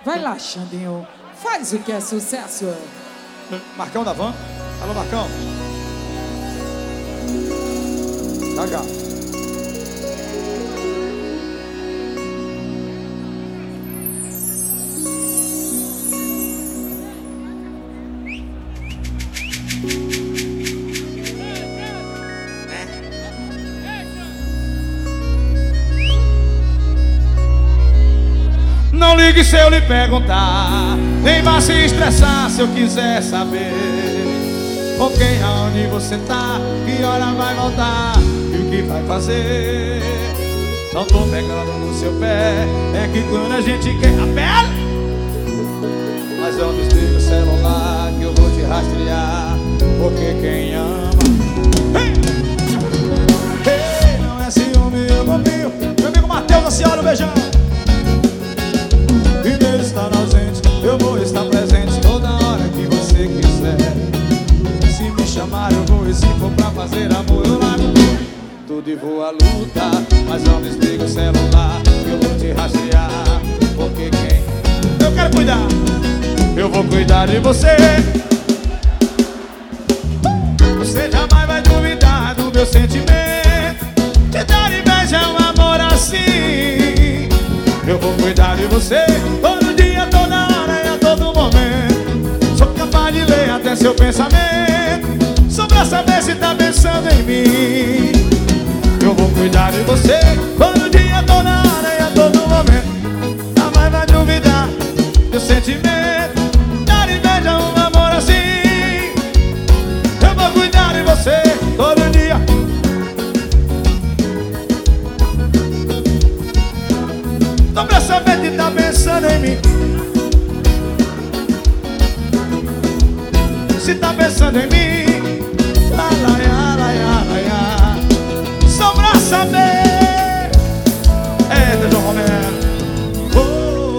Vai lá, Xandinho. Faz o que é sucesso. Marcão da Van. Alô, Marcão. Tá cá. Não ligue se eu lhe perguntar, nem vá se estressar se eu quiser saber com quem, aonde você tá, que hora vai voltar e o que vai fazer. Não tô pegando no seu pé, é que quando a gente quer a pele. Mas eu desligo o celular que eu vou te rastrear, porque quem ama hey, não é ciúme, eu confio. Meu amigo Matheus, a senhora, um beijão. E mesmo estando ausente, eu vou estar presente toda hora que você quiser. Se me chamar eu vou, e se for pra fazer amor eu largo tudo e vou à luta. Mas não desliga o celular que eu vou te rastrear, porque quem eu quero cuidar, eu vou cuidar de você. Você jamais vai duvidar do meu sentimento, te dar inveja é um amor assim. Eu vou cuidar de você todo dia, toda hora e a todo momento. Sou capaz de ler até seu pensamento, só pra saber se tá pensando em mim. Eu vou cuidar de você todo dia, toda hora e a todo momento. Jamais vai duvidar do sentimento, dar inveja é um amor assim. Eu vou cuidar de você todo dia. Só pra saber que tá pensando em mim. Se tá pensando em mim.